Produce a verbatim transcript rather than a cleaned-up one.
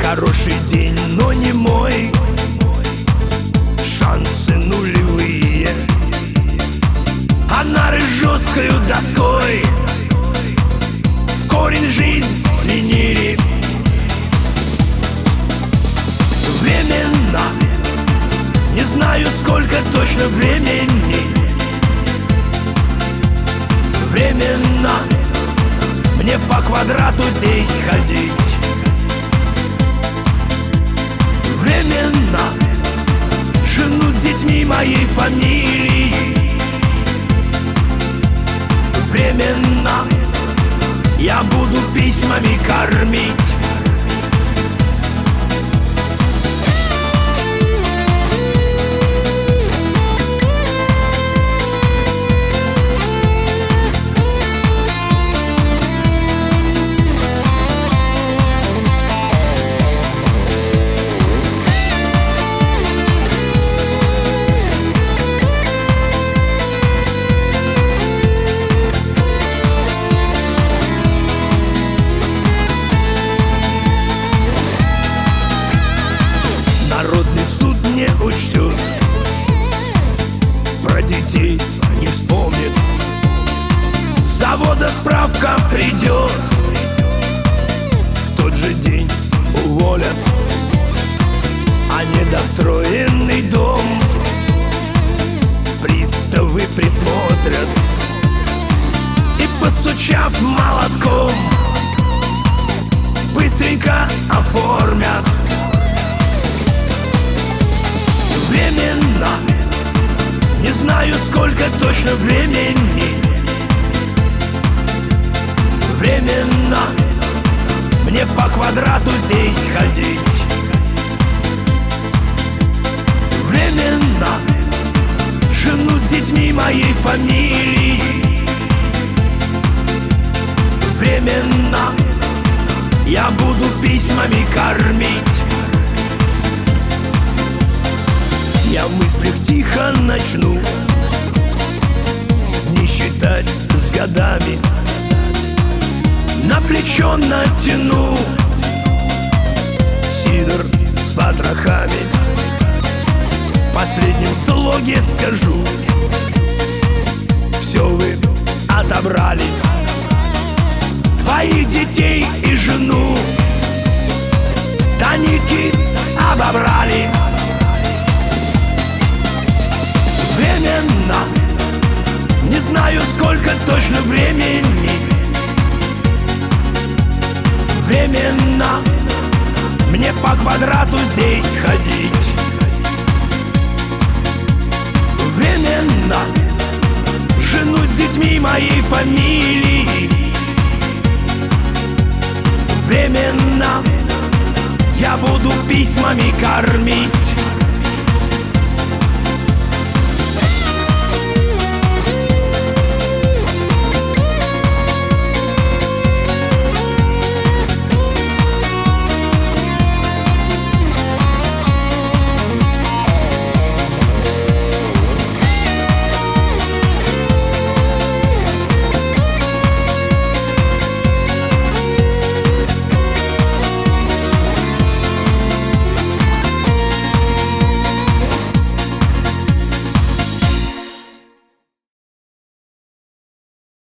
Хороший день, но не мой. Шансы нулевые, а нары жесткою доской в корень жизнь свинили. Временно, не знаю, сколько точно времени. Временно мне по квадрату здесь ходить. Временно жену с детьми моей фамилии. Временно я буду письмами кормить. Народный суд не учтет, про детей не вспомнит. С завода справка придет, в тот же день уволят. А недостроенный дом приставы присмотрят и, постучав молотком, быстренько оформят. Временно, не знаю, сколько точно времени. Временно мне по квадрату здесь ходить. Временно жену с детьми моей фамилии. Временно я буду письмами кормить. Я в мыслях тихо начну не считать с годами, на плечо натяну сидор с потрохами. В последнем слоге скажу: все вы отобрали, твоих детей и жену до нитки обобрали. Временно, не знаю, сколько точно времени. Временно мне по квадрату здесь ходить. Временно жену с детьми моей фамилии. Временно я буду письмами кормить.